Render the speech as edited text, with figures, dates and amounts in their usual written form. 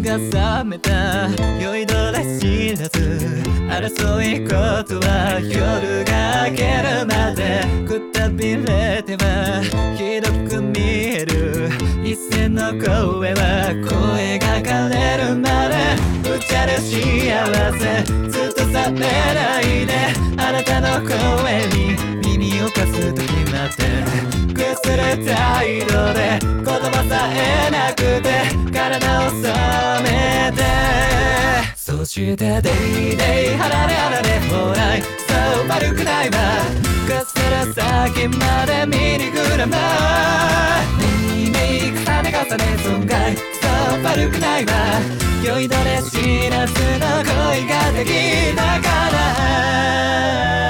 が覚めた酔いどれ知らず争いことは夜が明けるまでくたびれてはひどく見える一線の声は声が枯れるまでうちゃる幸せずっと冷めないであなたの声に耳を貸す時までくする態度で言葉さえなくて体を染めてそしてデイデイ離れ離れもないそう悪くないわかすら先までミリグラム目にメイク跳ね重ね損害そう悪くないわ酔いどれ知らずの恋ができたから